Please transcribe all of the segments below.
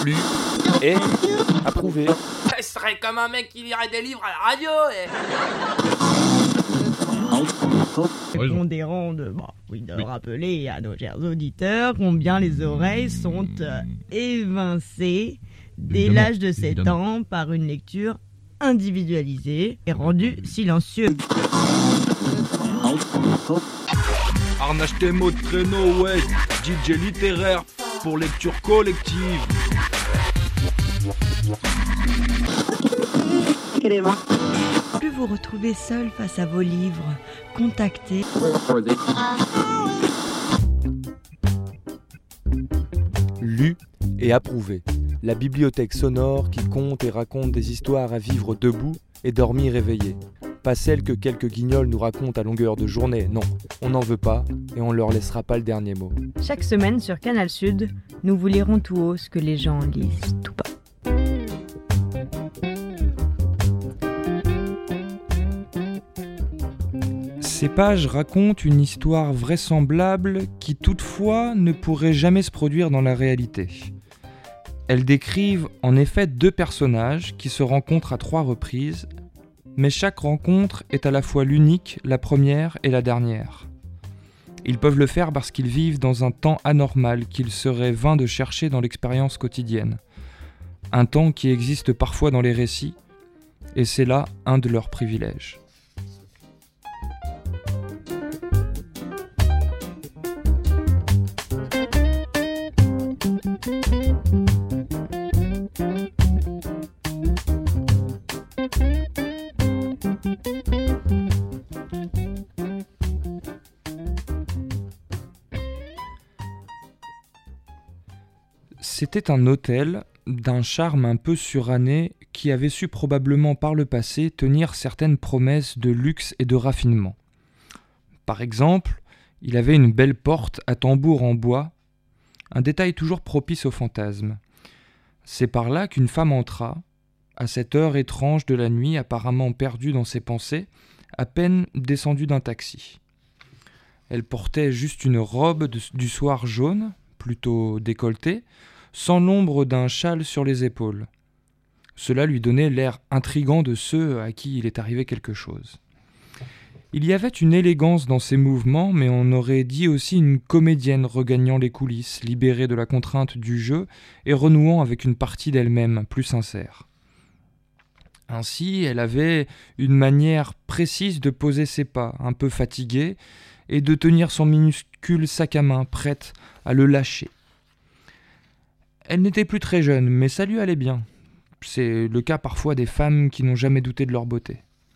Lu et approuvé. Ce serait comme un mec qui lirait des livres à la radio Pondérant de rappeler à nos chers auditeurs combien les oreilles sont évincées dès l'âge de 7 ans par une lecture individualisée et rendue silencieux. Arnache tes mots de créneau, ouais. DJ littéraire pour lecture collective. Plus vous retrouvez seul face à vos livres, contactez. Lu et approuvé. La bibliothèque sonore qui compte et raconte des histoires à vivre debout et dormir éveillé. Pas celles que quelques guignols nous racontent à longueur de journée, non. On n'en veut pas et on leur laissera pas le dernier mot. Chaque semaine sur Canal Sud, nous vous lirons tout haut ce que les gens lisent tout bas. Ces pages racontent une histoire vraisemblable qui toutefois ne pourrait jamais se produire dans la réalité. Elles décrivent en effet 2 personnages qui se rencontrent à 3 reprises, mais chaque rencontre est à la fois l'unique, la première et la dernière. Ils peuvent le faire parce qu'ils vivent dans un temps anormal qu'il serait vain de chercher dans l'expérience quotidienne. Un temps qui existe parfois dans les récits, et c'est là un de leurs privilèges. C'était un hôtel d'un charme un peu suranné qui avait su probablement par le passé tenir certaines promesses de luxe et de raffinement. Par exemple, il avait une belle porte à tambour en bois, un détail toujours propice au fantasme. C'est par là qu'une femme entra, à cette heure étrange de la nuit, apparemment perdue dans ses pensées, à peine descendue d'un taxi. Elle portait juste une robe du soir jaune, plutôt décolletée, sans l'ombre d'un châle sur les épaules. Cela lui donnait l'air intrigant de ceux à qui il est arrivé quelque chose. Il y avait une élégance dans ses mouvements, mais on aurait dit aussi une comédienne regagnant les coulisses, libérée de la contrainte du jeu et renouant avec une partie d'elle-même plus sincère. Ainsi, elle avait une manière précise de poser ses pas, un peu fatiguée, et de tenir son minuscule sac à main, prête à le lâcher. Elle n'était plus très jeune, mais ça lui allait bien. C'est le cas parfois des femmes qui n'ont jamais douté de leur beauté.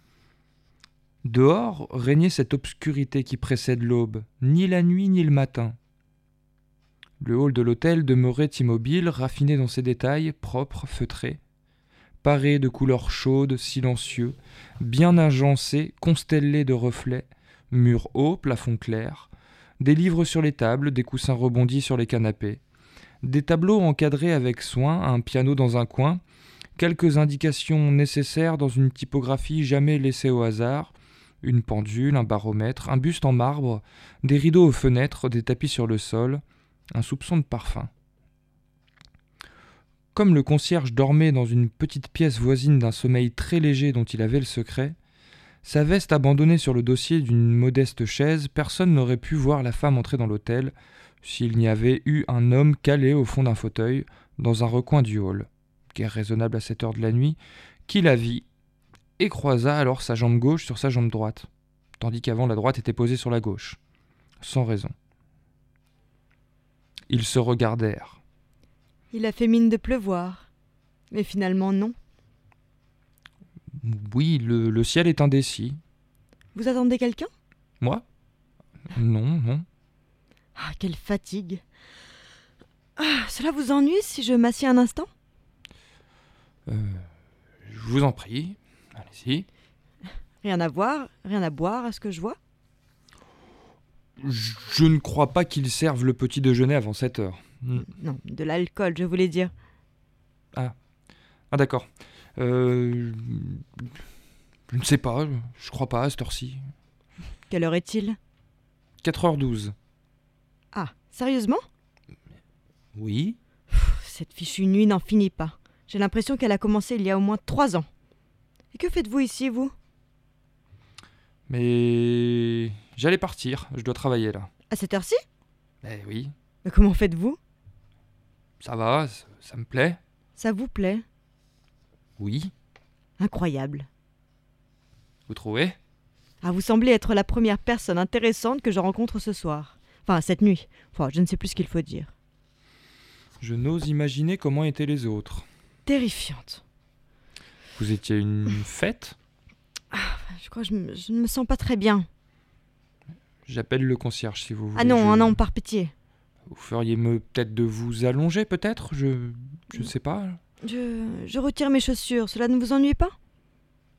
Dehors régnait cette obscurité qui précède l'aube, ni la nuit ni le matin. Le hall de l'hôtel demeurait immobile, raffiné dans ses détails, propre, feutré, paré de couleurs chaudes, silencieux, bien agencé, constellé de reflets, murs hauts, plafond clair, des livres sur les tables, des coussins rebondis sur les canapés, des tableaux encadrés avec soin, un piano dans un coin, quelques indications nécessaires dans une typographie jamais laissée au hasard, une pendule, un baromètre, un buste en marbre, des rideaux aux fenêtres, des tapis sur le sol, un soupçon de parfum. Comme le concierge dormait dans une petite pièce voisine d'un sommeil très léger dont il avait le secret, sa veste abandonnée sur le dossier d'une modeste chaise, personne n'aurait pu voir la femme entrer dans l'hôtel s'il n'y avait eu un homme calé au fond d'un fauteuil dans un recoin du hall, guère raisonnable à cette heure de la nuit, qui la vit et croisa alors sa jambe gauche sur sa jambe droite, tandis qu'avant la droite était posée sur la gauche, sans raison. Ils se regardèrent. Il a fait mine de pleuvoir, mais finalement non. Oui, le ciel est indécis. Vous attendez quelqu'un ? Moi ? Non. Ah, quelle fatigue. Cela vous ennuie si je m'assieds un instant ? Je vous en prie, allez-y. Rien à voir, rien à boire à ce que je vois ? Je ne crois pas qu'ils servent le petit déjeuner avant 7 heures. Non, de l'alcool, je voulais dire. Ah d'accord. Je ne sais pas, je crois pas à cette heure-ci. Quelle heure est-il ? 4h12. Ah, sérieusement ? Oui. cette fichue nuit n'en finit pas. J'ai l'impression qu'elle a commencé il y a au moins 3 ans. Et que faites-vous ici, vous ? Mais j'allais partir, je dois travailler là. À cette heure-ci ? Eh oui, Mais comment faites-vous ? ça va, ça me plaît. Ça vous plaît ? Oui, Incroyable. vous trouvez ? Ah, vous semblez être la première personne intéressante que je rencontre ce soir. Enfin, cette nuit. Enfin, je ne sais plus ce qu'il faut dire. Je n'ose imaginer comment étaient les autres. Terrifiante. Vous étiez une fête ? Je crois que je ne me sens pas très bien. J'appelle le concierge si vous voulez. Ah non, non, par pitié. Vous feriez mieux peut-être de vous allonger peut-être ? Je sais pas. Je retire mes chaussures. Cela ne vous ennuie pas ? Pensez-vous ?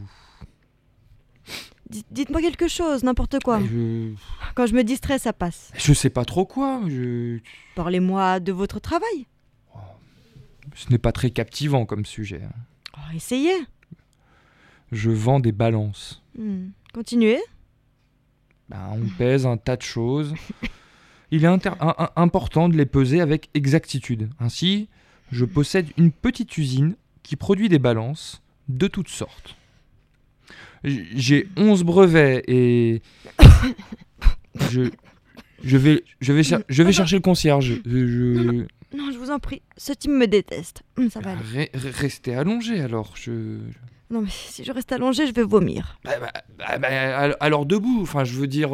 Dites-moi quelque chose, n'importe quoi. Quand je me distrais, ça passe. Je sais pas trop quoi. Parlez-moi de votre travail. Ce n'est pas très captivant comme sujet. Oh, essayez. Je vends des balances. Continuez. On pèse un tas de choses. Il est important de les peser avec exactitude. Ainsi, je possède une petite usine qui produit des balances de toutes sortes. J'ai 11 brevets et... Je vais chercher le concierge. Non, je vous en prie. Ce type me déteste. Ça va aller. Restez allongé alors. Non, mais si je reste allongé, je vais vomir. Alors debout, enfin je veux dire...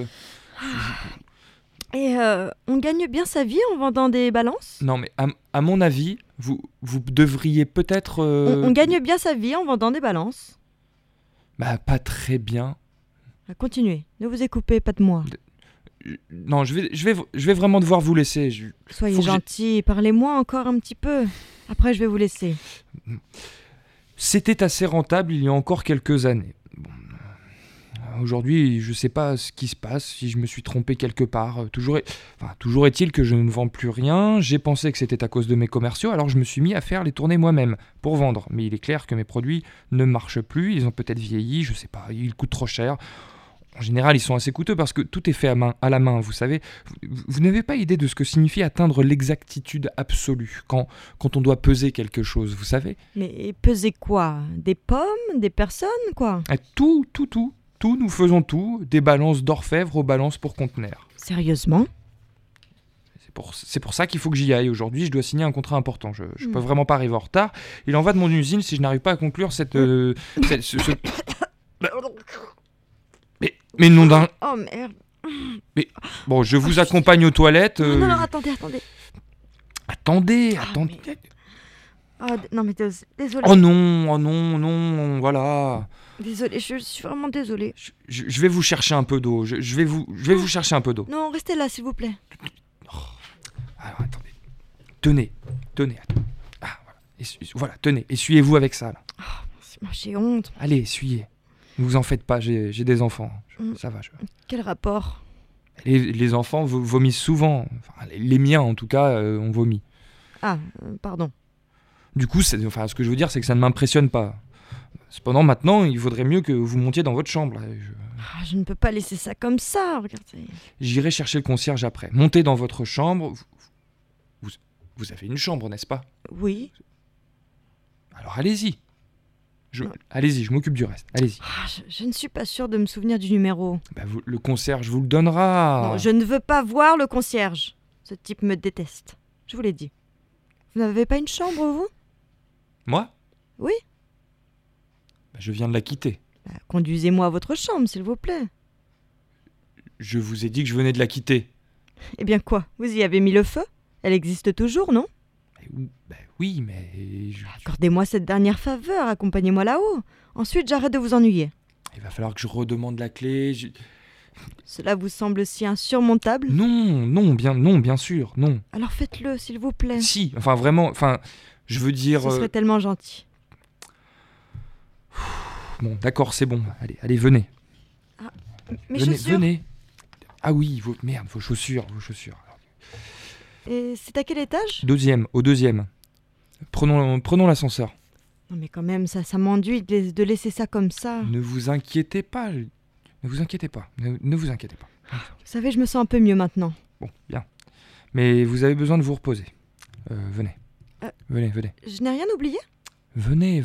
Et on gagne bien sa vie en vendant des balances ? Non mais à mon avis, vous devriez peut-être... On gagne bien sa vie en vendant des balances ? Pas très bien. Continuez, ne vous coupez pas de moi. Non, je vais vraiment devoir vous laisser. Soyez gentil, parlez-moi encore un petit peu. Après, je vais vous laisser. C'était assez rentable il y a encore quelques années. Aujourd'hui, je ne sais pas ce qui se passe, si je me suis trompé quelque part. Toujours est-il que je ne vends plus rien. J'ai pensé que c'était à cause de mes commerciaux, alors je me suis mis à faire les tournées moi-même pour vendre. Mais il est clair que mes produits ne marchent plus, ils ont peut-être vieilli, je ne sais pas, ils coûtent trop cher. En général, ils sont assez coûteux parce que tout est fait à la main, vous savez. Vous n'avez pas idée de ce que signifie atteindre l'exactitude absolue quand on doit peser quelque chose, vous savez ? Mais peser quoi ? Des pommes ? Des personnes, quoi ? Tout, nous faisons tout, des balances d'orfèvre aux balances pour conteneurs. Sérieusement ? C'est pour ça qu'il faut que j'y aille. Aujourd'hui, je dois signer un contrat important. Je peux vraiment pas arriver en retard. Il en va de mon usine si je n'arrive pas à conclure Mais non d'un... Oh merde. Mais bon, je vous accompagne aux toilettes. Non, attendez. Attendez. Non, mais désolé. Oh non, voilà. Désolé, je suis vraiment désolée. Je vais vous chercher un peu d'eau. Je vais vous chercher un peu d'eau. Non, restez là, s'il vous plaît. Alors, attendez. Tenez. Ah, voilà, tenez. Essuyez-vous avec ça, là. Moi, j'ai honte. Allez, essuyez. Ne vous en faites pas, j'ai des enfants. Ça va. Quel rapport ? Les enfants vomissent souvent. Enfin, les miens, en tout cas, ont vomi. Ah, pardon. Du coup, ce que je veux dire, c'est que ça ne m'impressionne pas. Cependant, maintenant, il vaudrait mieux que vous montiez dans votre chambre. Je ne peux pas laisser ça comme ça, regardez. J'irai chercher le concierge après. Montez dans votre chambre. Vous avez une chambre, n'est-ce pas ? Oui. Alors allez-y. Allez-y, je m'occupe du reste. Allez-y. Je ne suis pas sûre de me souvenir du numéro. Le concierge vous le donnera. Non, je ne veux pas voir le concierge. Ce type me déteste. Je vous l'ai dit. Vous n'avez pas une chambre, vous ? Moi ? Oui. Je viens de la quitter. Conduisez-moi à votre chambre, s'il vous plaît. Je vous ai dit que je venais de la quitter. Eh bien quoi ? Vous y avez mis le feu ? Elle existe toujours, non ? Oui, mais... Accordez-moi cette dernière faveur, accompagnez-moi là-haut. Ensuite, j'arrête de vous ennuyer. Il va falloir que je redemande la clé. Cela vous semble si insurmontable ? Non, bien sûr, non. Alors faites-le, s'il vous plaît. Si, vraiment, je veux dire... Ce serait tellement gentil. Bon, d'accord, c'est bon. Allez, venez. Mes chaussures. Venez. Ah oui, vos chaussures. Et c'est à quel étage ? Au deuxième. Prenons l'ascenseur. Non mais quand même, ça m'enduit de laisser ça comme ça. Ne vous inquiétez pas. Ne vous inquiétez pas. Vous savez, je me sens un peu mieux maintenant. Bon, bien. Mais vous avez besoin de vous reposer. Venez. Euh. Venez. Je n'ai rien oublié? Venez.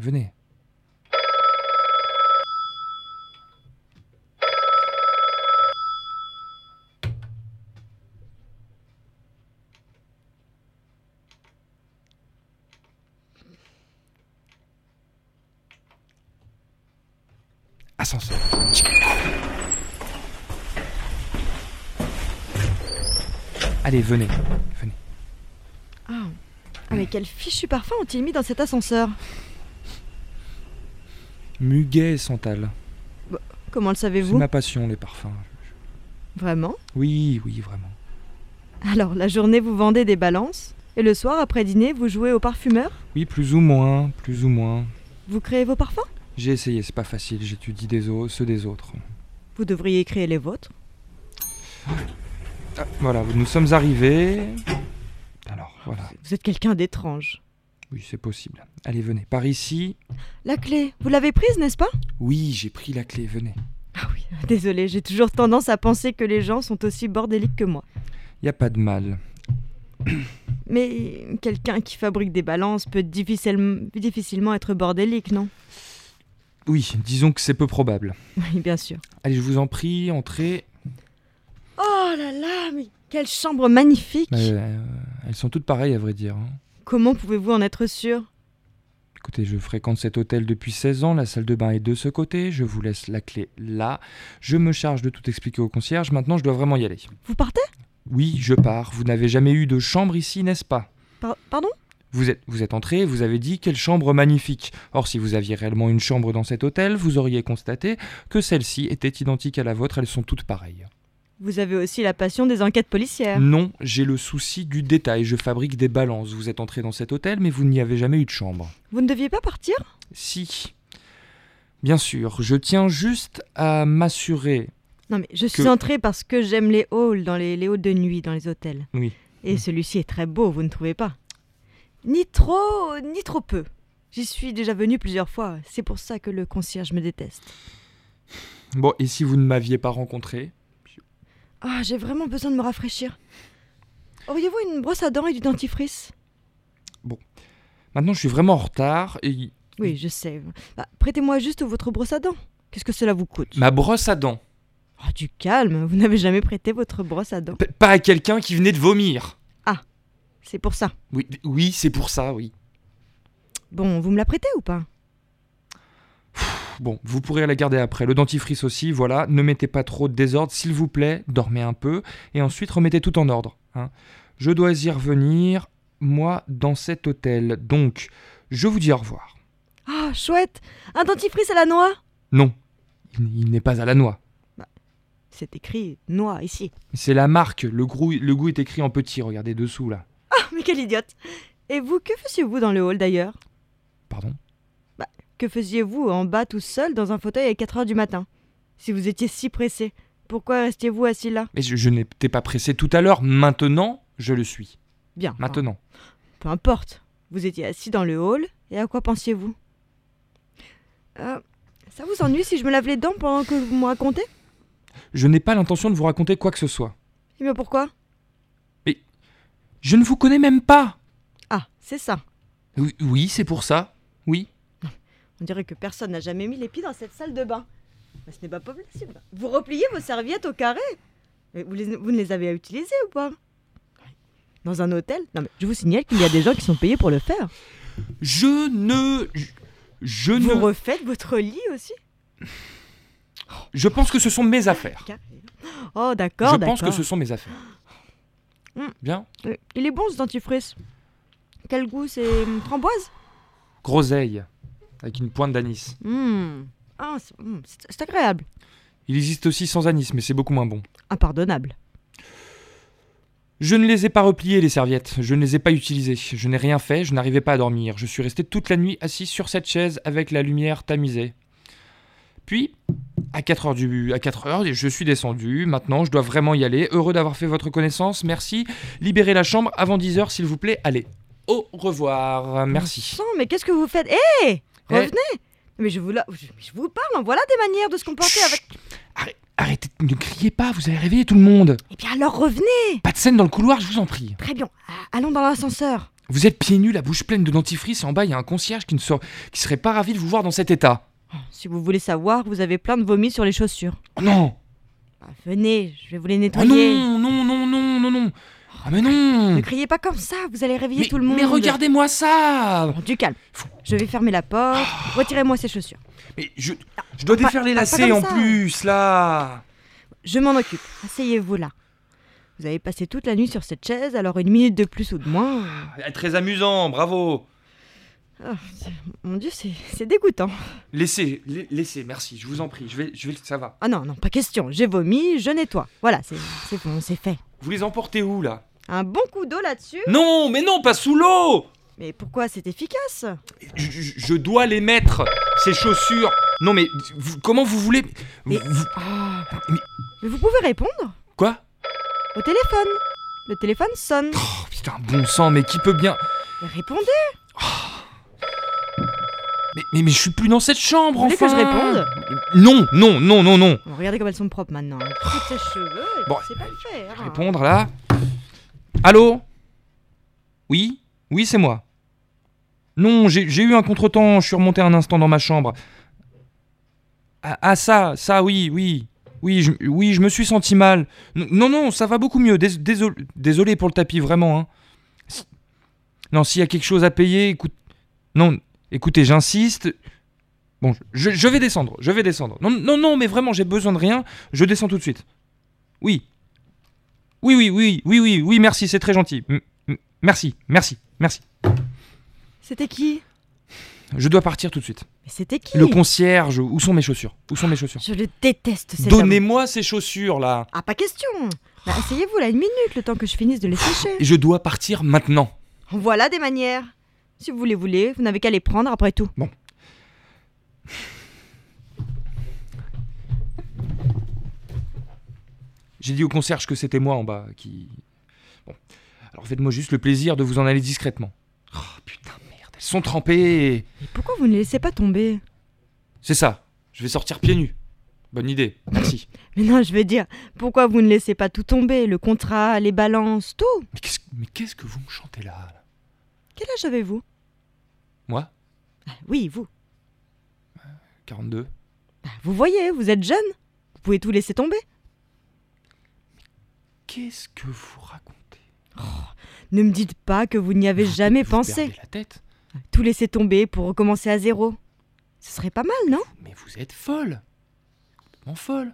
Ascenseur. Allez, venez. Ah, mais quel fichu parfum ont-ils mis dans cet ascenseur? Muguet et santal. Comment le C'est savez-vous? ma passion, les parfums. Vraiment? Oui, vraiment. Alors, la journée, vous vendez des balances, et le soir, après dîner, vous jouez au parfumeur? Oui, plus ou moins. Vous créez vos parfums? J'ai essayé, c'est pas facile, j'étudie ceux des autres. Vous devriez créer les vôtres. Ah, voilà, nous sommes arrivés. Alors, voilà. Vous êtes quelqu'un d'étrange. Oui, c'est possible. Allez, venez. Par ici. La clé, vous l'avez prise, n'est-ce pas? Oui, j'ai pris la clé, venez. Ah oui, désolé, j'ai toujours tendance à penser que les gens sont aussi bordéliques que moi. Y a pas de mal. Mais quelqu'un qui fabrique des balances peut difficilement être bordélique, non? Oui, disons que c'est peu probable. Oui, bien sûr. Allez, je vous en prie, entrez. Oh là là, mais quelle chambre magnifique! Elles sont toutes pareilles, à vrai dire. Comment pouvez-vous en être sûr? Écoutez, je fréquente cet hôtel depuis 16 ans, la salle de bain est de ce côté, je vous laisse la clé là. Je me charge de tout expliquer au concierge, maintenant je dois vraiment y aller. Vous partez? Oui, je pars. Vous n'avez jamais eu de chambre ici, n'est-ce pas? Pardon? Vous êtes entré, vous avez dit quelle chambre magnifique. Or, si vous aviez réellement une chambre dans cet hôtel, vous auriez constaté que celle-ci était identique à la vôtre, elles sont toutes pareilles. Vous avez aussi la passion des enquêtes policières. Non, j'ai le souci du détail, je fabrique des balances. Vous êtes entré dans cet hôtel, mais vous n'y avez jamais eu de chambre. Vous ne deviez pas partir? Si. Bien sûr, je tiens juste à m'assurer. Non mais je suis entrée parce que j'aime les halls, les halls de nuit dans les hôtels. Oui. Et celui-ci est très beau, vous ne trouvez pas? Ni trop, ni trop peu. J'y suis déjà venue plusieurs fois, c'est pour ça que le concierge me déteste. Bon, et si vous ne m'aviez pas rencontré? Ah, j'ai vraiment besoin de me rafraîchir. Auriez-vous une brosse à dents et du dentifrice? Bon, maintenant je suis vraiment en retard et... Oui, je sais. Prêtez-moi juste votre brosse à dents. Qu'est-ce que cela vous coûte? Ma brosse à dents. Oh, du calme, vous n'avez jamais prêté votre brosse à dents. Pas à quelqu'un qui venait de vomir. Ah, c'est pour ça. Oui, c'est pour ça, oui. Bon, vous me la prêtez ou pas? Bon, vous pourrez la garder après. Le dentifrice aussi, voilà. Ne mettez pas trop de désordre, s'il vous plaît. Dormez un peu. Et ensuite, remettez tout en ordre. Je dois y revenir, moi, dans cet hôtel. Donc, je vous dis au revoir. Ah, chouette! Un dentifrice à la noix? Non, il n'est pas à la noix. C'est écrit noix ici. C'est la marque. Le goût est écrit en petit. Regardez dessous, là. Ah, mais quel idiote! Et vous, que faisiez-vous dans le hall d'ailleurs? Pardon? Que faisiez-vous en bas tout seul dans un fauteuil à 4h du matin? Si vous étiez si pressé, pourquoi restiez-vous assis là? Mais je n'étais pas pressé tout à l'heure. Maintenant, je le suis. Bien. Maintenant. Peu importe. Vous étiez assis dans le hall, et à quoi pensiez-vous? Ça vous ennuie si je me lave les dents pendant que vous me racontez? Je n'ai pas l'intention de vous raconter quoi que ce soit. Et bien pourquoi? Mais je ne vous connais même pas. Ah, c'est ça. Oui, c'est pour ça. Oui. On dirait que personne n'a jamais mis les pieds dans cette salle de bain. Mais ce n'est pas possible. Vous repliez vos serviettes au carré. Mais vous ne les avez utilisées ou pas? Dans un hôtel? Non mais je vous signale qu'il y a des gens qui sont payés pour le faire. Vous refaites votre lit aussi? Je pense que ce sont mes affaires. Oh d'accord, Je pense que ce sont mes affaires. Bien. Il est bon ce dentifrice. Quel goût? C'est framboise? Groseille, avec une pointe d'anis. Ah, c'est agréable. Il existe aussi sans anis, mais c'est beaucoup moins bon. Impardonnable. Je ne les ai pas repliées, les serviettes. Je ne les ai pas utilisées. Je n'ai rien fait, je n'arrivais pas à dormir. Je suis resté toute la nuit assis sur cette chaise avec la lumière tamisée. Puis, à 4h, je suis descendu. Maintenant, je dois vraiment y aller. Heureux d'avoir fait votre connaissance. Merci. Libérez la chambre avant 10h, s'il vous plaît. Allez, au revoir. Merci. Mais qu'est-ce que vous faites? Hé, revenez. Mais je vous parle, en voilà des manières de se comporter avec... Arrête. Arrêtez, ne criez pas, vous allez réveiller tout le monde. Eh bien alors revenez. Pas de scène dans le couloir, je vous en prie. Très bien, allons dans l'ascenseur. Vous êtes pieds nus, la bouche pleine de dentifrice, et en bas, il y a un concierge qui serait pas ravi de vous voir dans cet état. Si vous voulez savoir, vous avez plein de vomi sur les chaussures. Oh non. Venez, je vais vous les Oh nettoyer. non. Ah mais non. Ne criez pas comme ça, vous allez réveiller tout le monde. Mais regardez-moi ça. Bon, du calme. Je vais fermer la porte. Retirez-moi ces chaussures. Mais je dois défaire les lacets comme en ça. plus, là. Je m'en occupe. Asseyez-vous là. Vous avez passé toute la nuit sur cette chaise, alors une minute de plus ou de moins. Très amusant, bravo. Mon Dieu, c'est dégoûtant. Laissez, merci, je vous en prie, je vais, ça va. Ah non, pas question. J'ai vomi, je nettoie. Voilà, c'est bon, c'est fait. Vous les emportez où, là? Un bon coup d'eau là-dessus. Non, mais non, pas sous l'eau. Mais pourquoi c'est efficace? Je dois les mettre, ces chaussures. Non, mais comment vous voulez... Mais vous pouvez répondre Quoi? au téléphone. Le téléphone sonne. Oh, putain, bon sang, mais qui peut bien... Répondez. Mais je suis plus dans cette chambre, Vous voulez enfin. que je réponde? Non. Bon, regardez comme elles sont propres maintenant. Toutes ces cheveux, et Bon, puis c'est pas le faire. Répondre, là. Allô? Oui, c'est moi. Non, j'ai eu un contretemps, je suis remonté un instant dans ma chambre. Ça, oui, je me suis senti mal. Non, ça va beaucoup mieux, désolé pour le tapis, vraiment. Hein. Non, s'il y a quelque chose à payer, écoutez, j'insiste. Bon, je vais descendre. Non, mais vraiment, j'ai besoin de rien, je descends tout de suite. Oui, merci, c'est très gentil. Merci. C'était qui? Je dois partir tout de suite. Mais c'était qui? Le concierge, où sont mes chaussures? Je le déteste, cet homme. Donnez-moi ces chaussures, là. Ah, pas question. Bah, asseyez-vous là une minute, le temps que je finisse de les sécher. Et je dois partir maintenant. Voilà des manières. Si vous voulez, vous n'avez qu'à les prendre après tout. Bon. J'ai dit au concierge que c'était moi en bas qui... Bon. Alors faites-moi juste le plaisir de vous en aller discrètement. Oh putain, merde, elles sont trempées. Mais pourquoi vous ne les laissez pas tomber? C'est ça, je vais sortir pieds nus. Bonne idée, merci. Mais non, je veux dire, pourquoi vous ne laissez pas tout tomber? Le contrat, les balances, tout. Mais qu'est-ce que vous me chantez là? Quel âge avez-vous? Moi? Oui, vous. 42. Vous voyez, vous êtes jeune. Vous pouvez tout laisser tomber. Qu'est-ce que vous racontez? Ne me dites pas que vous n'y avez jamais Vous pensé. perdez la tête. Tout laisser tomber pour recommencer à zéro. Ce serait pas mal, non? Mais vous êtes folle. Complètement folle.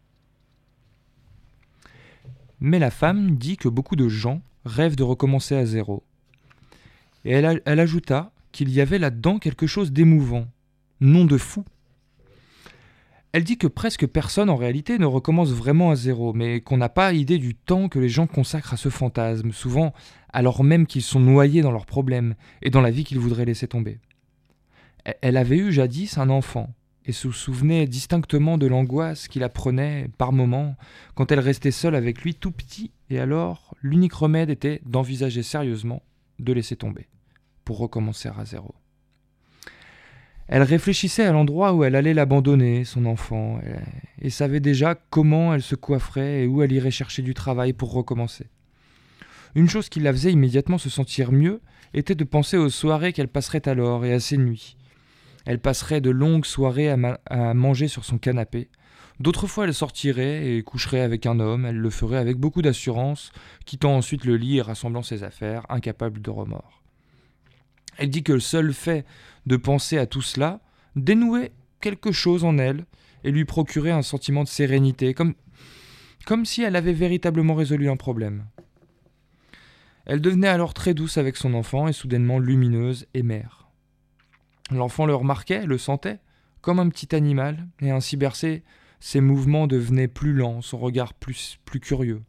Mais la femme dit que beaucoup de gens rêvent de recommencer à zéro. Et elle ajouta qu'il y avait là-dedans quelque chose d'émouvant, non de fou. Elle dit que presque personne en réalité ne recommence vraiment à zéro, mais qu'on n'a pas idée du temps que les gens consacrent à ce fantasme, souvent alors même qu'ils sont noyés dans leurs problèmes et dans la vie qu'ils voudraient laisser tomber. Elle avait eu jadis un enfant, et se souvenait distinctement de l'angoisse qui la prenait par moments quand elle restait seule avec lui tout petit, et alors l'unique remède était d'envisager sérieusement de laisser tomber, pour recommencer à zéro. Elle réfléchissait à l'endroit où elle allait l'abandonner, son enfant, et savait déjà comment elle se coifferait et où elle irait chercher du travail pour recommencer. Une chose qui la faisait immédiatement se sentir mieux était de penser aux soirées qu'elle passerait alors et à ses nuits. Elle passerait de longues soirées à manger sur son canapé. D'autres fois, elle sortirait et coucherait avec un homme. Elle le ferait avec beaucoup d'assurance, quittant ensuite le lit et rassemblant ses affaires, incapable de remords. Elle dit que le seul fait de penser à tout cela dénouait quelque chose en elle et lui procurait un sentiment de sérénité, comme si elle avait véritablement résolu un problème. Elle devenait alors très douce avec son enfant et soudainement lumineuse et mère. L'enfant le remarquait, le sentait, comme un petit animal, et ainsi bercé, ses mouvements devenaient plus lents, son regard plus curieux.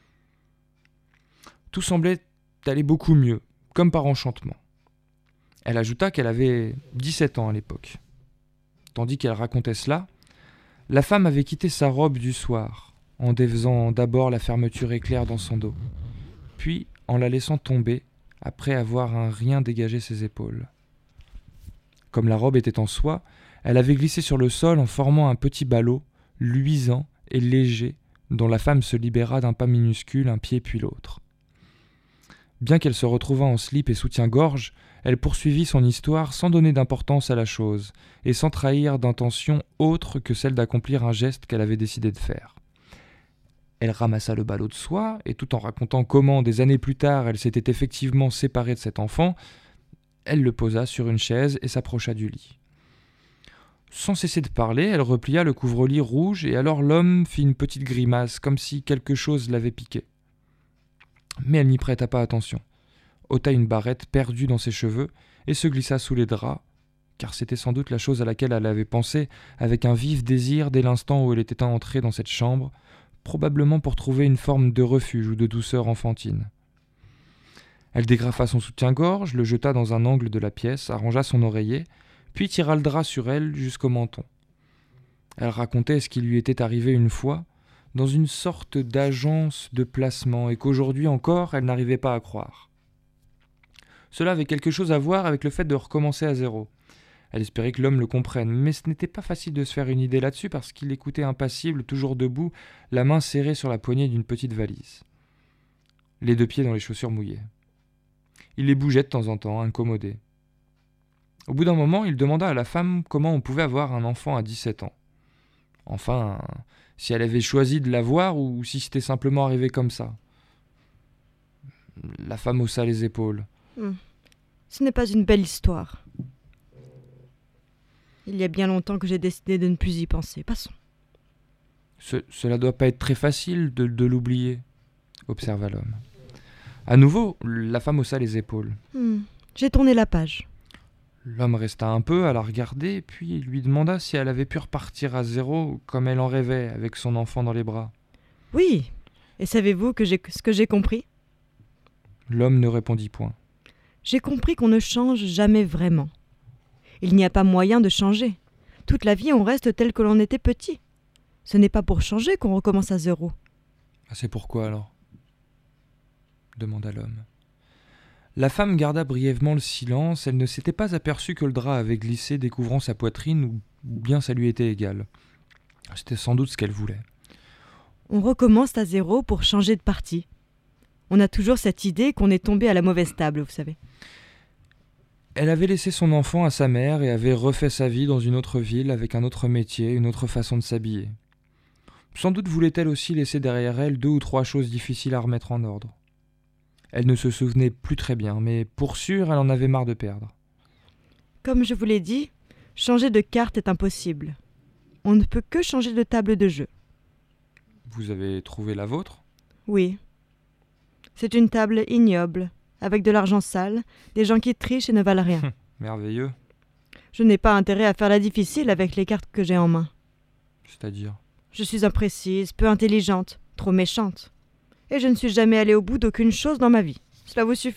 Tout semblait aller beaucoup mieux, comme par enchantement. Elle ajouta qu'elle avait 17 ans à l'époque. Tandis qu'elle racontait cela, la femme avait quitté sa robe du soir, en défaisant d'abord la fermeture éclair dans son dos, puis en la laissant tomber, après avoir un rien dégagé ses épaules. Comme la robe était en soie, elle avait glissé sur le sol en formant un petit ballot, luisant et léger dont la femme se libéra d'un pas minuscule, un pied puis l'autre. Bien qu'elle se retrouvât en slip et soutien-gorge, elle poursuivit son histoire sans donner d'importance à la chose et sans trahir d'intention autre que celle d'accomplir un geste qu'elle avait décidé de faire. Elle ramassa le ballot de soie et tout en racontant comment, des années plus tard, elle s'était effectivement séparée de cet enfant, elle le posa sur une chaise et s'approcha du lit. Sans cesser de parler, elle replia le couvre-lit rouge et alors l'homme fit une petite grimace, comme si quelque chose l'avait piqué. Mais elle n'y prêta pas attention, ôta une barrette perdue dans ses cheveux et se glissa sous les draps, car c'était sans doute la chose à laquelle elle avait pensé avec un vif désir dès l'instant où elle était entrée dans cette chambre, probablement pour trouver une forme de refuge ou de douceur enfantine. Elle dégrafa son soutien-gorge, le jeta dans un angle de la pièce, arrangea son oreiller, puis tira le drap sur elle jusqu'au menton. Elle racontait ce qui lui était arrivé une fois, dans une sorte d'agence de placement, et qu'aujourd'hui encore elle n'arrivait pas à croire. Cela avait quelque chose à voir avec le fait de recommencer à zéro. Elle espérait que l'homme le comprenne, mais ce n'était pas facile de se faire une idée là-dessus parce qu'il écoutait impassible, toujours debout, la main serrée sur la poignée d'une petite valise. Les deux pieds dans les chaussures mouillées. Il les bougeait de temps en temps, incommodé. Au bout d'un moment, il demanda à la femme comment on pouvait avoir un enfant à 17 ans. Enfin, si elle avait choisi de l'avoir ou si c'était simplement arrivé comme ça. La femme haussa les épaules. Ce n'est pas une belle histoire. Il y a bien longtemps que j'ai décidé de ne plus y penser. Passons. Cela doit pas être très facile de l'oublier, observa l'homme. À nouveau, la femme haussa les épaules. J'ai tourné la page. L'homme resta un peu à la regarder, puis il lui demanda si elle avait pu repartir à zéro comme elle en rêvait, avec son enfant dans les bras. Oui. Et savez-vous ce que j'ai compris ? L'homme ne répondit point. J'ai compris qu'on ne change jamais vraiment. Il n'y a pas moyen de changer. Toute la vie, on reste tel que l'on était petit. Ce n'est pas pour changer qu'on recommence à zéro. C'est pourquoi alors ? Demanda l'homme. La femme garda brièvement le silence. Elle ne s'était pas aperçue que le drap avait glissé, découvrant sa poitrine, ou bien ça lui était égal. C'était sans doute ce qu'elle voulait. On recommence à zéro pour changer de partie. On a toujours cette idée qu'on est tombé à la mauvaise table, vous savez. Elle avait laissé son enfant à sa mère et avait refait sa vie dans une autre ville avec un autre métier, une autre façon de s'habiller. Sans doute voulait-elle aussi laisser derrière elle 2 ou 3 choses difficiles à remettre en ordre. Elle ne se souvenait plus très bien, mais pour sûr, elle en avait marre de perdre. Comme je vous l'ai dit, changer de carte est impossible. On ne peut que changer de table de jeu. Vous avez trouvé la vôtre ? Oui. C'est une table ignoble, avec de l'argent sale, des gens qui trichent et ne valent rien. Merveilleux. Je n'ai pas intérêt à faire la difficile avec les cartes que j'ai en main. C'est-à-dire ? Je suis imprécise, peu intelligente, trop méchante. Et je ne suis jamais allée au bout d'aucune chose dans ma vie. Cela vous suffit ?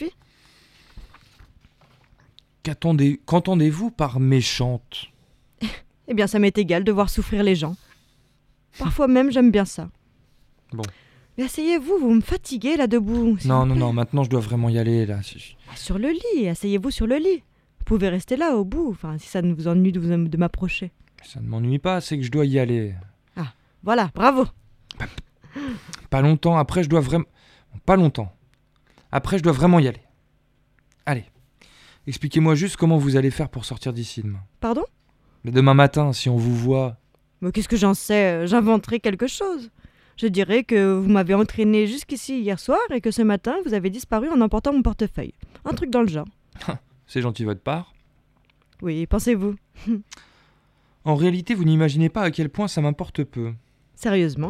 Qu'entendez-vous par méchante ? Eh bien, ça m'est égal de voir souffrir les gens. Parfois même, j'aime bien ça. Bon. Mais asseyez-vous, vous me fatiguez là debout. Non, maintenant je dois vraiment y aller là. Sur le lit, asseyez-vous sur le lit. Vous pouvez rester là au bout, si ça ne vous ennuie de m'approcher. Ça ne m'ennuie pas, c'est que je dois y aller. Ah, voilà, bravo. Pas longtemps, après je dois vraiment... Pas longtemps. Après je dois vraiment y aller. Allez, expliquez-moi juste comment vous allez faire pour sortir d'ici demain. Pardon ? Mais demain matin, si on vous voit... Mais qu'est-ce que j'en sais ? J'inventerai quelque chose. Je dirais que vous m'avez entraîné jusqu'ici hier soir et que ce matin, vous avez disparu en emportant mon portefeuille. Un truc dans le genre. C'est gentil de votre part. Oui, pensez-vous. En réalité, vous n'imaginez pas à quel point ça m'importe peu. Sérieusement ?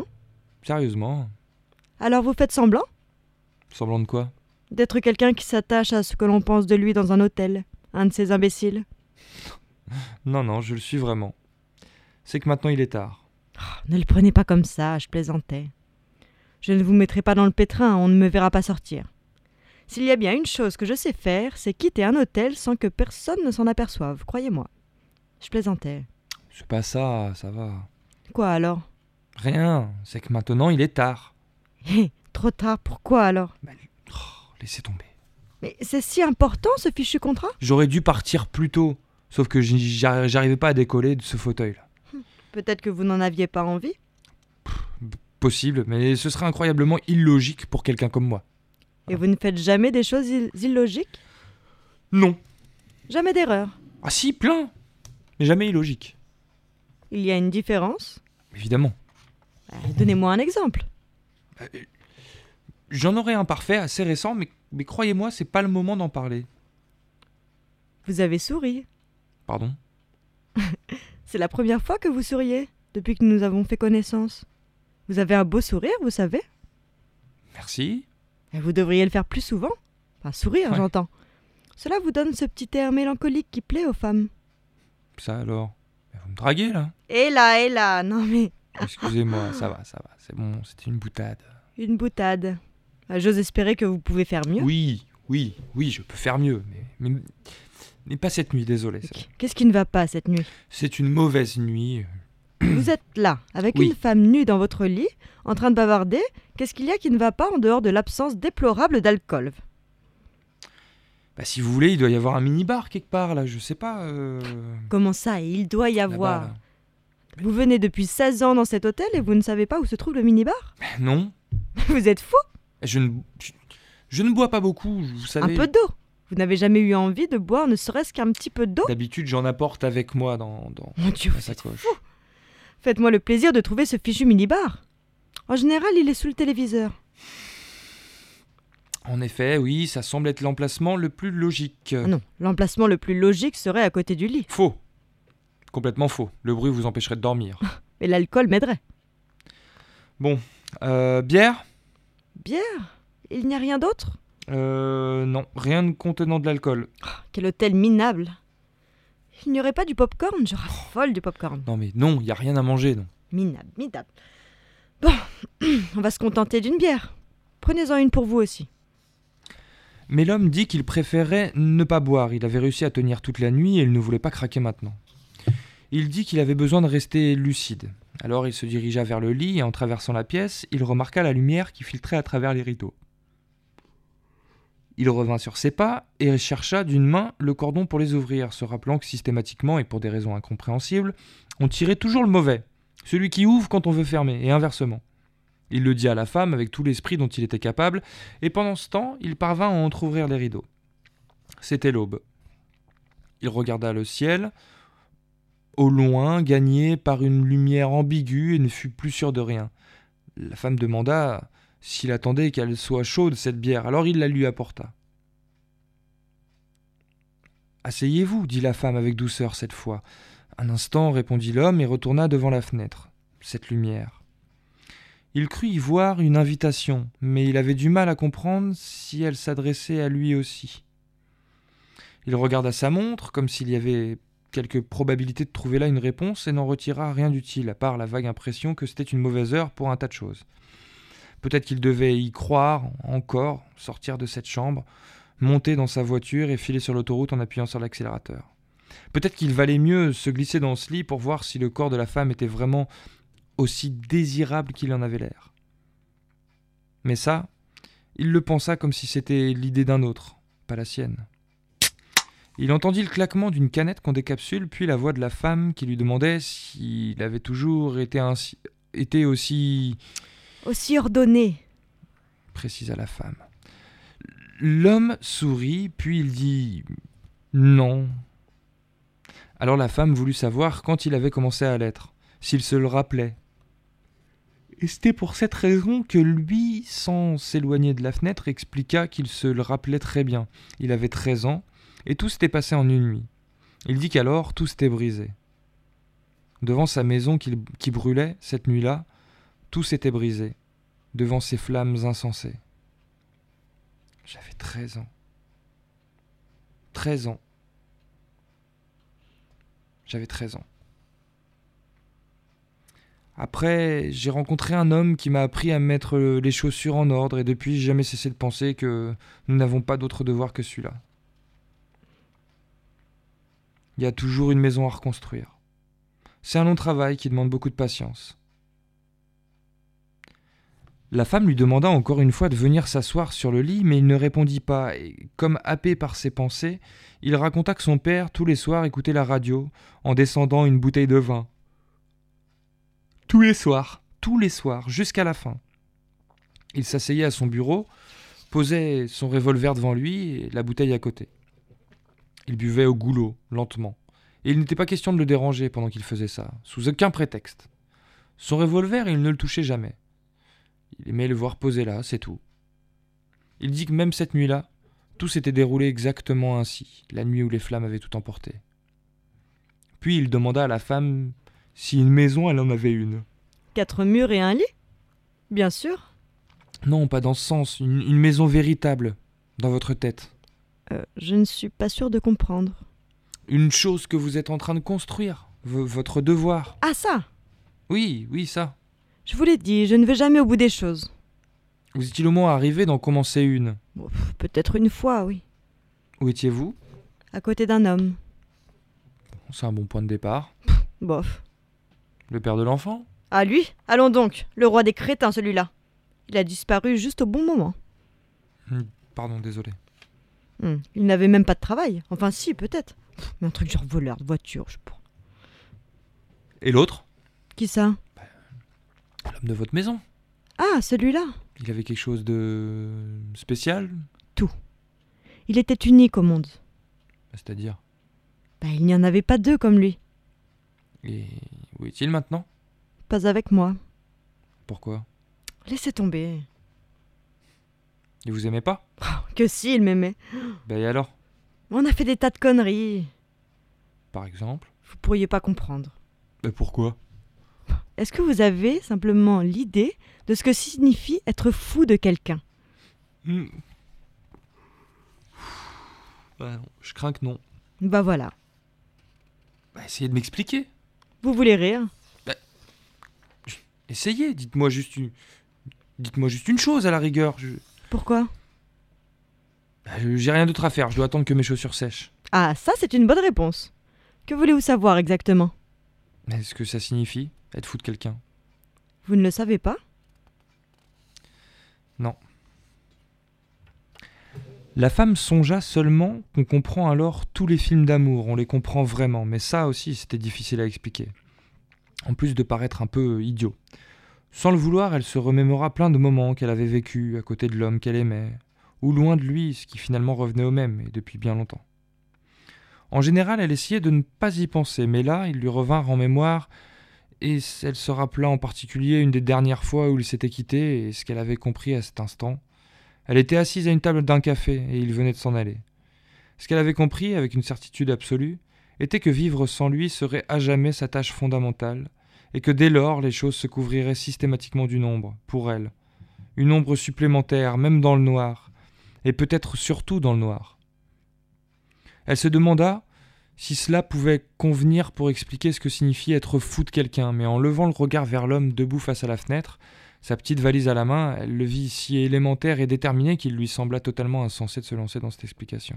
Sérieusement. Alors vous faites semblant ? Semblant de quoi ? D'être quelqu'un qui s'attache à ce que l'on pense de lui dans un hôtel. Un de ces imbéciles. Non, je le suis vraiment. C'est que maintenant il est tard. Oh, ne le prenez pas comme ça, je plaisantais. Je ne vous mettrai pas dans le pétrin, on ne me verra pas sortir. S'il y a bien une chose que je sais faire, c'est quitter un hôtel sans que personne ne s'en aperçoive, croyez-moi. Je plaisantais. C'est pas ça, ça va. Quoi alors ? Rien, c'est que maintenant il est tard. Trop tard, pourquoi alors ? Laissez tomber. Mais c'est si important ce fichu contrat ? J'aurais dû partir plus tôt, sauf que j'arrivais pas à décoller de ce fauteuil-là. Peut-être que vous n'en aviez pas envie ? Possible, mais ce serait incroyablement illogique pour quelqu'un comme moi. Et vous ne faites jamais des choses illogiques? Non. Jamais d'erreur? Ah si, plein. Mais jamais illogique. Il y a une différence? Évidemment. Donnez-moi un exemple. J'en aurais un parfait, assez récent, mais croyez-moi, c'est pas le moment d'en parler. Vous avez souri. Pardon? C'est la première fois que vous souriez depuis que nous avons fait connaissance. Vous avez un beau sourire, vous savez. Merci. Et vous devriez le faire plus souvent. Enfin, sourire, Ouais. j'entends. Cela vous donne ce petit air mélancolique qui plaît aux femmes. Ça alors? Vous me draguez là? Et là, non mais... Excusez-moi, ça va, c'est bon, c'était une boutade. Une boutade. J'ose espérer que vous pouvez faire mieux. Oui, je peux faire mieux, mais pas cette nuit, désolé. Qu'est-ce qui ne va pas cette nuit? C'est une mauvaise nuit. Vous êtes là, avec Oui. une femme nue dans votre lit, en train de bavarder. Qu'est-ce qu'il y a qui ne va pas en dehors de l'absence déplorable d'alcool? Bah si vous voulez, il doit y avoir un mini-bar quelque part, là, je sais pas. Comment ça? Il doit y Là-bas, avoir. là. Vous venez depuis 16 ans dans cet hôtel et vous ne savez pas où se trouve le minibar? Non, Vous êtes fou? je ne bois pas beaucoup, vous savez. Un peu d'eau. Vous n'avez jamais eu envie de boire ne serait-ce qu'un petit peu d'eau? D'habitude, j'en apporte avec moi dans Mon Dieu, ma vous êtes sacoche. fou. Faites-moi le plaisir de trouver ce fichu minibar. En général, il est sous le téléviseur. En effet, oui, ça semble être l'emplacement le plus logique. Ah non, l'emplacement le plus logique serait à côté du lit. Faux. Complètement faux. Le bruit vous empêcherait de dormir. Mais l'alcool m'aiderait. Bon, bière? Bière? Il n'y a rien d'autre? Non, rien de contenant de l'alcool. Quel hôtel minable. Il n'y aurait pas du popcorn? Je raffole du popcorn. Non mais non, il y a rien à manger, non. Minable. Bon, on va se contenter d'une bière. Prenez-en une pour vous aussi. Mais l'homme dit qu'il préférait ne pas boire. Il avait réussi à tenir toute la nuit et il ne voulait pas craquer maintenant. Il dit qu'il avait besoin de rester lucide. Alors il se dirigea vers le lit et en traversant la pièce, il remarqua la lumière qui filtrait à travers les rideaux. Il revint sur ses pas et chercha d'une main le cordon pour les ouvrir, se rappelant que systématiquement et pour des raisons incompréhensibles, on tirait toujours le mauvais, celui qui ouvre quand on veut fermer, et inversement. Il le dit à la femme avec tout l'esprit dont il était capable, et pendant ce temps, il parvint à entr'ouvrir les rideaux. C'était l'aube. Il regarda le ciel, au loin, gagné par une lumière ambiguë, et ne fut plus sûr de rien. La femme demanda s'il attendait qu'elle soit chaude, cette bière, alors il la lui apporta. « Asseyez-vous, dit la femme avec douceur cette fois. Un instant, répondit l'homme et retourna devant la fenêtre. Cette lumière. Il crut y voir une invitation, mais il avait du mal à comprendre si elle s'adressait à lui aussi. Il regarda sa montre, comme s'il y avait quelque probabilité de trouver là une réponse, et n'en retira rien d'utile, à part la vague impression que c'était une mauvaise heure pour un tas de choses. Peut-être qu'il devait y croire encore, sortir de cette chambre, monter dans sa voiture et filer sur l'autoroute en appuyant sur l'accélérateur. Peut-être qu'il valait mieux se glisser dans ce lit pour voir si le corps de la femme était vraiment aussi désirable qu'il en avait l'air. Mais ça, il le pensa comme si c'était l'idée d'un autre, pas la sienne. Il entendit le claquement d'une canette qu'on décapsule, puis la voix de la femme qui lui demandait s'il avait toujours été aussi... Aussi ordonné. précisa la femme. L'homme sourit, puis il dit « Non ». Alors la femme voulut savoir quand il avait commencé à l'être, s'il se le rappelait. Et c'était pour cette raison que lui, sans s'éloigner de la fenêtre, expliqua qu'il se le rappelait très bien. Il avait 13 ans, et tout s'était passé en une nuit. Il dit qu'alors tout s'était brisé. Devant sa maison qui brûlait, cette nuit-là, tout s'était brisé, devant ces flammes insensées. J'avais 13 ans. 13 ans. J'avais 13 ans. Après, j'ai rencontré un homme qui m'a appris à mettre les chaussures en ordre, et depuis, j'ai jamais cessé de penser que nous n'avons pas d'autre devoir que celui-là. Il y a toujours une maison à reconstruire. C'est un long travail qui demande beaucoup de patience. La femme lui demanda encore une fois de venir s'asseoir sur le lit, mais il ne répondit pas, et comme happé par ses pensées, il raconta que son père, tous les soirs, écoutait la radio, en descendant une bouteille de vin. Tous les soirs, tous les soirs, jusqu'à la fin. Il s'asseyait à son bureau, posait son revolver devant lui et la bouteille à côté. Il buvait au goulot, lentement. Et il n'était pas question de le déranger pendant qu'il faisait ça, sous aucun prétexte. Son revolver, il ne le touchait jamais. Il aimait le voir poser là, c'est tout. Il dit que même cette nuit-là, tout s'était déroulé exactement ainsi, la nuit où les flammes avaient tout emporté. Puis il demanda à la femme si une maison, elle en avait une. 4 murs et un lit ? Bien sûr. Non, pas dans ce sens, une maison véritable, dans votre tête. Je ne suis pas sûre de comprendre. Une chose que vous êtes en train de construire, votre devoir. Ah ça ! Oui, ça. Je vous l'ai dit, je ne vais jamais au bout des choses. Vous est-il au moins arrivé d'en commencer une ? Bon, peut-être une fois, oui. Où étiez-vous ? À côté d'un homme. C'est un bon point de départ. Bof. Le père de l'enfant ? Ah lui ? Allons donc, le roi des crétins celui-là. Il a disparu juste au bon moment. Pardon, désolé. Il n'avait même pas de travail. Enfin si, peut-être. Mais un truc genre voleur de voiture, je pense. Et l'autre ? Qui ça ? L'homme de votre maison. Ah, celui-là. Il avait quelque chose de spécial ? Tout. Il était unique au monde. C'est-à-dire ? Il n'y en avait pas 2 comme lui. Et où est-il maintenant ? Pas avec moi. Pourquoi ? Laissez tomber. Il vous aimait pas ? Que si, il m'aimait. Et alors ? On a fait des tas de conneries. Par exemple ? Vous pourriez pas comprendre. Pourquoi ? Est-ce que vous avez simplement l'idée de ce que signifie être fou de quelqu'un ? Non, je crains que non. Voilà. Essayez de m'expliquer. Vous voulez rire ? Essayez, dites-moi juste une chose à la rigueur. Pourquoi ? J'ai rien d'autre à faire, je dois attendre que mes chaussures sèchent. Ah, ça c'est une bonne réponse. Que voulez-vous savoir exactement ? Est-ce que ça signifie être fou de quelqu'un ? Vous ne le savez pas ? Non. La femme songea seulement qu'on comprend alors tous les films d'amour, on les comprend vraiment, mais ça aussi c'était difficile à expliquer. En plus de paraître un peu idiot. Sans le vouloir, elle se remémora plein de moments qu'elle avait vécus à côté de l'homme qu'elle aimait, ou loin de lui, ce qui finalement revenait au même, et depuis bien longtemps. En général, elle essayait de ne pas y penser, mais là, il lui revinrent en mémoire, et elle se rappela en particulier une des dernières fois où ils s'étaient quittés, et ce qu'elle avait compris à cet instant. Elle était assise à une table d'un café, et il venait de s'en aller. Ce qu'elle avait compris, avec une certitude absolue, était que vivre sans lui serait à jamais sa tâche fondamentale, et que dès lors les choses se couvriraient systématiquement d'une ombre, pour elle. Une ombre supplémentaire, même dans le noir, et peut-être surtout dans le noir. Elle se demanda si cela pouvait convenir pour expliquer ce que signifie être fou de quelqu'un, mais en levant le regard vers l'homme debout face à la fenêtre, sa petite valise à la main, elle le vit si élémentaire et déterminé qu'il lui sembla totalement insensé de se lancer dans cette explication.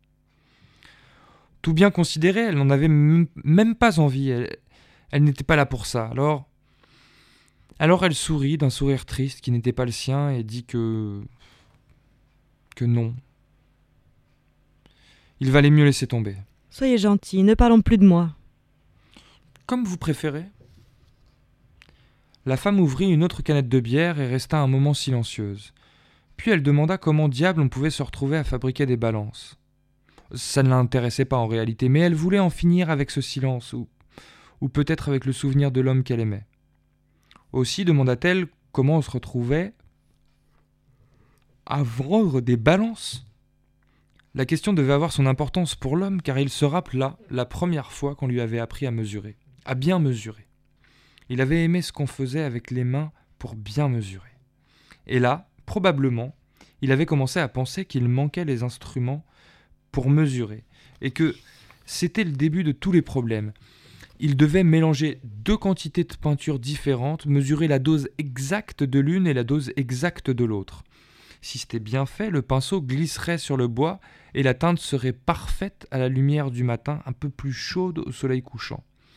Tout bien considéré, elle n'en avait même pas envie, elle n'était pas là pour ça. Alors elle sourit d'un sourire triste qui n'était pas le sien et dit que non. Il valait mieux laisser tomber. Soyez gentil, ne parlons plus de moi. Comme vous préférez. La femme ouvrit une autre canette de bière et resta un moment silencieuse. Puis elle demanda comment diable on pouvait se retrouver à fabriquer des balances. Ça ne l'intéressait pas en réalité, mais elle voulait en finir avec ce silence, ou peut-être avec le souvenir de l'homme qu'elle aimait. Aussi demanda-t-elle comment on se retrouvait à vendre des balances. La question devait avoir son importance pour l'homme, car il se rappela la première fois qu'on lui avait appris à mesurer, à bien mesurer. Il avait aimé ce qu'on faisait avec les mains pour bien mesurer. Et là, probablement, il avait commencé à penser qu'il manquait les instruments pour mesurer, et que c'était le début de tous les problèmes. Il devait mélanger 2 quantités de peinture différentes, mesurer la dose exacte de l'une et la dose exacte de l'autre. Si c'était bien fait, le pinceau glisserait sur le bois et la teinte serait parfaite à la lumière du matin, un peu plus chaude au soleil couchant.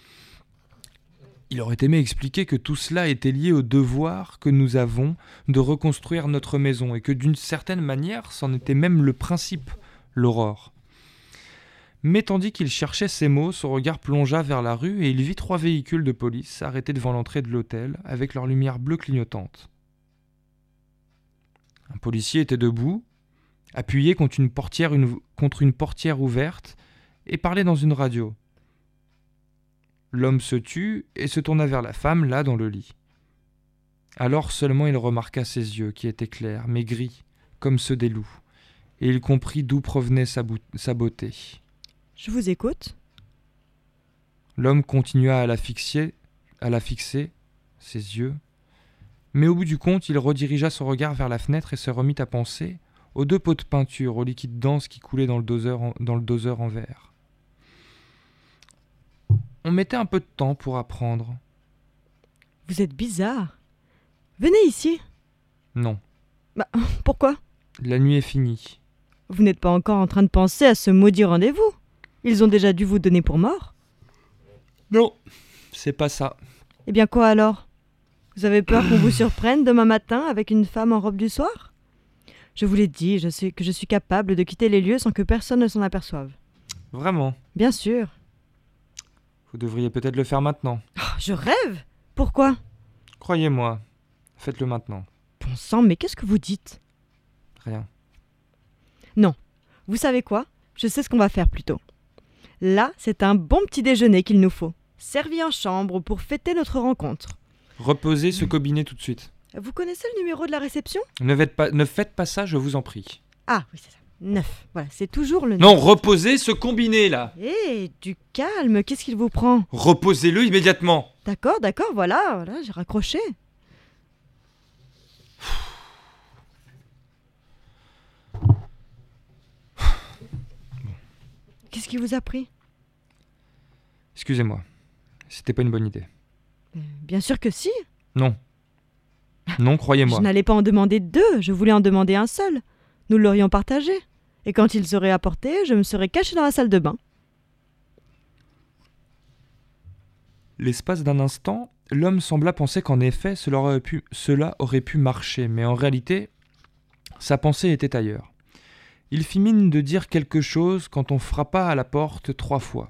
Il aurait aimé expliquer que tout cela était lié au devoir que nous avons de reconstruire notre maison et que d'une certaine manière, c'en était même le principe, l'aurore. Mais tandis qu'il cherchait ces mots, son regard plongea vers la rue et il vit 3 véhicules de police arrêtés devant l'entrée de l'hôtel avec leur lumière bleue clignotante. Un policier était debout, appuyé contre une portière ouverte et parlait dans une radio. L'homme se tut et se tourna vers la femme, là dans le lit. Alors seulement il remarqua ses yeux qui étaient clairs, mais gris, comme ceux des loups, et il comprit d'où provenait sa beauté. « Je vous écoute. » L'homme continua à la fixer, ses yeux, mais au bout du compte, il redirigea son regard vers la fenêtre et se remit à penser aux 2 pots de peinture, au liquide dense qui coulait dans le doseur en verre. On mettait un peu de temps pour apprendre. « Vous êtes bizarre. Venez ici. » Non. Bah, pourquoi ? La nuit est finie. Vous n'êtes pas encore en train de penser à ce maudit rendez-vous ? Ils ont déjà dû vous donner pour mort ? Non, c'est pas ça. Eh bien quoi alors ? Vous avez peur qu'on vous surprenne demain matin avec une femme en robe du soir ? Je vous l'ai dit, je sais que je suis capable de quitter les lieux sans que personne ne s'en aperçoive. Vraiment ? Bien sûr. Vous devriez peut-être le faire maintenant. Oh, je rêve ? Pourquoi ? Croyez-moi, faites-le maintenant. Bon sang, mais qu'est-ce que vous dites ? Rien. Non. Vous savez quoi ? Je sais ce qu'on va faire plutôt. Là, c'est un bon petit déjeuner qu'il nous faut. Servi en chambre pour fêter notre rencontre. Reposez ce cobinet tout de suite. Vous connaissez le numéro de la réception ? Ne faites pas ça, je vous en prie. Ah, oui, c'est ça. 9. Voilà, c'est toujours le... Non, reposez ce combiné, là. Du calme, qu'est-ce qu'il vous prend ? Reposez-le immédiatement. D'accord, voilà, j'ai raccroché. Qu'est-ce qui vous a pris ? Excusez-moi, c'était pas une bonne idée. Bien sûr que si. Non. Non, croyez-moi. Je n'allais pas en demander 2, je voulais en demander un seul. Nous l'aurions partagé. Et quand il serait apporté, je me serais caché dans la salle de bain. L'espace d'un instant, l'homme sembla penser qu'en effet, cela aurait pu marcher, mais en réalité, sa pensée était ailleurs. Il fit mine de dire quelque chose quand on frappa à la porte 3 fois.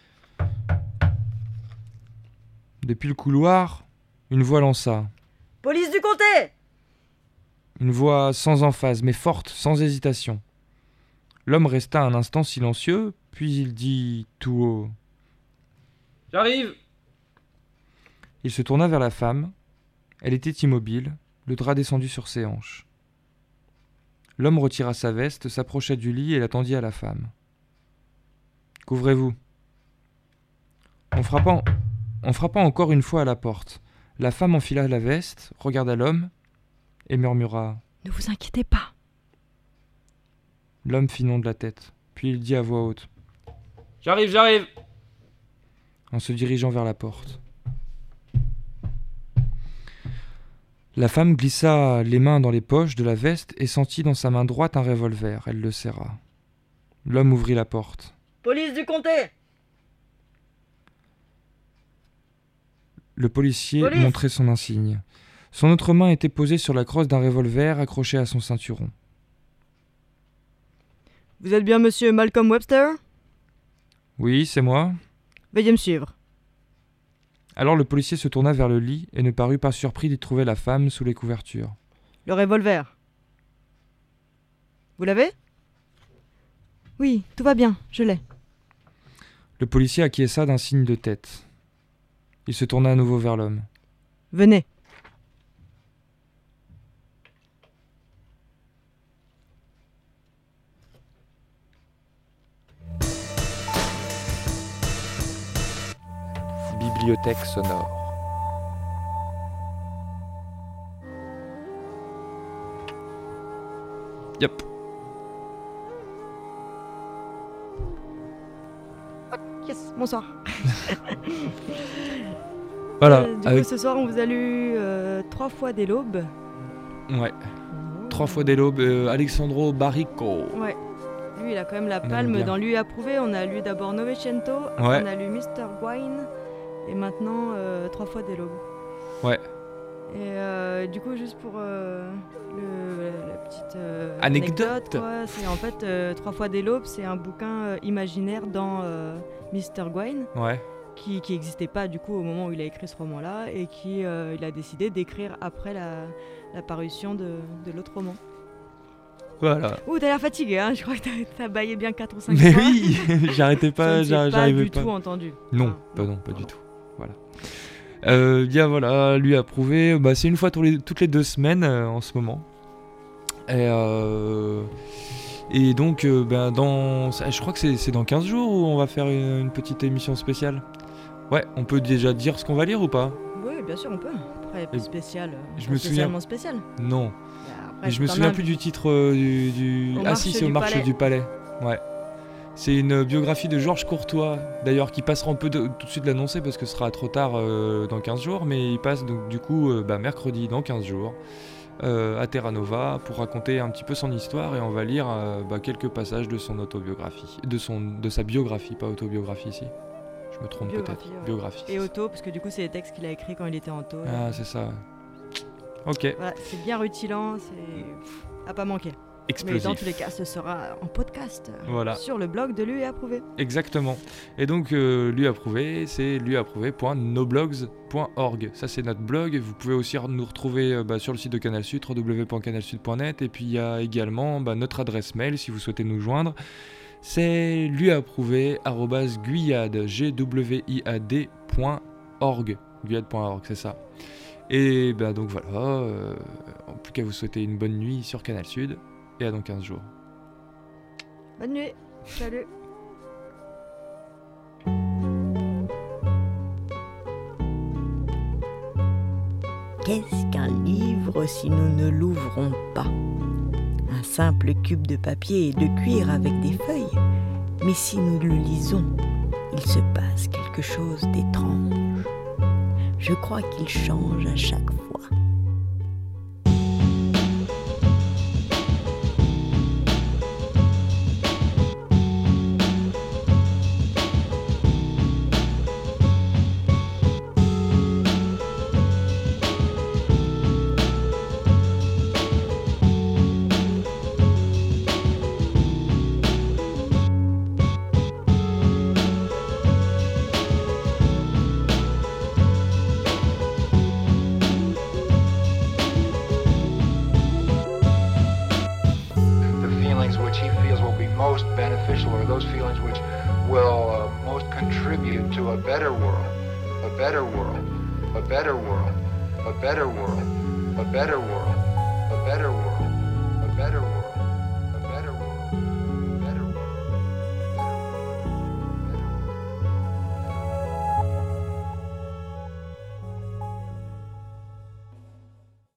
Depuis le couloir, une voix lança. « Police du comté !» Une voix sans emphase, mais forte, sans hésitation. L'homme resta un instant silencieux, puis il dit tout haut. « J'arrive !» Il se tourna vers la femme. Elle était immobile, le drap descendu sur ses hanches. L'homme retira sa veste, s'approcha du lit et l'attendit à la femme. « Couvrez-vous. » On frappa encore une fois à la porte. La femme enfila la veste, regarda l'homme et murmura « Ne vous inquiétez pas. » L'homme fit non de la tête, puis il dit à voix haute « J'arrive !» en se dirigeant vers la porte. La femme glissa les mains dans les poches de la veste et sentit dans sa main droite un revolver. Elle le serra. L'homme ouvrit la porte. « Police du comté !» Le policier montrait son insigne. Son autre main était posée sur la crosse d'un revolver accroché à son ceinturon. « Vous êtes bien monsieur Malcolm Webster ? » ?»« Oui, c'est moi. » »« Veuillez me suivre. » Alors le policier se tourna vers le lit et ne parut pas surpris d'y trouver la femme sous les couvertures. « Le revolver. Vous l'avez ? » ?»« Oui, tout va bien, je l'ai. » Le policier acquiesça d'un signe de tête. Il se tourna à nouveau vers l'homme. « Venez. » Bibliothèque sonore. Yep. Yes, bonsoir. Voilà. Du coup, ce soir, on vous a lu 3 fois dès l'aube. Ouais. 3 fois dès l'aube, Alexandro Barrico. Ouais. Lui, il a quand même la palme dans Lui approuvé. On a lu d'abord Novecento, on a lu Mr. Wine, et maintenant 3 fois dès l'aube. Ouais. Et du coup, juste pour la petite Anecdote. quoi, c'est en fait 3 fois dès l'aube, c'est un bouquin imaginaire dans Mr. Gawain, Ouais. qui n'existait pas du coup au moment où il a écrit ce roman-là, et qui il a décidé d'écrire après la parution de l'autre roman. Voilà. Ouh, t'as l'air fatigué, hein, je crois que t'as baillé bien 4 ou 5 Mais fois. oui, j'arrêtais pas, Je ne t'ai j'arrivais pas du tout entendu. Non, Enfin, pas du tout. Voilà. Bien voilà, lui approuvé. Bah, c'est une fois toutes les 2 semaines en ce moment. Et donc, je crois que c'est dans 15 jours où on va faire une petite émission spéciale. Ouais, on peut déjà dire ce qu'on va lire ou pas ? Oui, bien sûr, on peut. Après, plus spécial. je pas me spécialement spécial. Non. Après, Mais je me souviens plus du titre du... Au Ah si, Marche c'est Au du Marche Palais. du Palais. Ouais. C'est une biographie de Georges Courtois, d'ailleurs, qui passera, on peut tout de suite l'annoncer parce que ce sera trop tard dans 15 jours, mais il passe donc du coup mercredi dans 15 jours à Terra Nova pour raconter un petit peu son histoire, et on va lire quelques passages de son autobiographie, de sa biographie, pas autobiographie ici. Je me trompe peut-être. Ouais. Biographie. Et auto, parce que du coup, c'est les textes qu'il a écrits quand il était en taux. Ah, c'est ça. Ok. Voilà, c'est bien rutilant, c'est à pas manquer. Explosif. Mais dans tous les cas, ce sera en podcast Voilà. sur le blog de Lu et Approuvé. Exactement. Et donc, Lu Approuvé, c'est luapprouvé.noblogs.org. Ça, c'est notre blog. Vous pouvez aussi nous retrouver sur le site de Canal Sud, www.canalsud.net. Et puis, il y a également notre adresse mail si vous souhaitez nous joindre. C'est luapprouvé@gwiad.org. Gwiad.org, c'est ça. Et donc voilà. En plus qu'à vous souhaiter une bonne nuit sur Canal Sud. Et à dans 15 jours. Bonne nuit, salut. Qu'est-ce qu'un livre si nous ne l'ouvrons pas ? Un simple cube de papier et de cuir avec des feuilles. Mais si nous le lisons, il se passe quelque chose d'étrange. Je crois qu'il change à chaque fois. beneficial, or those feelings which will most contribute to a better world, a better world, a better world, a better world, a better world, a better world.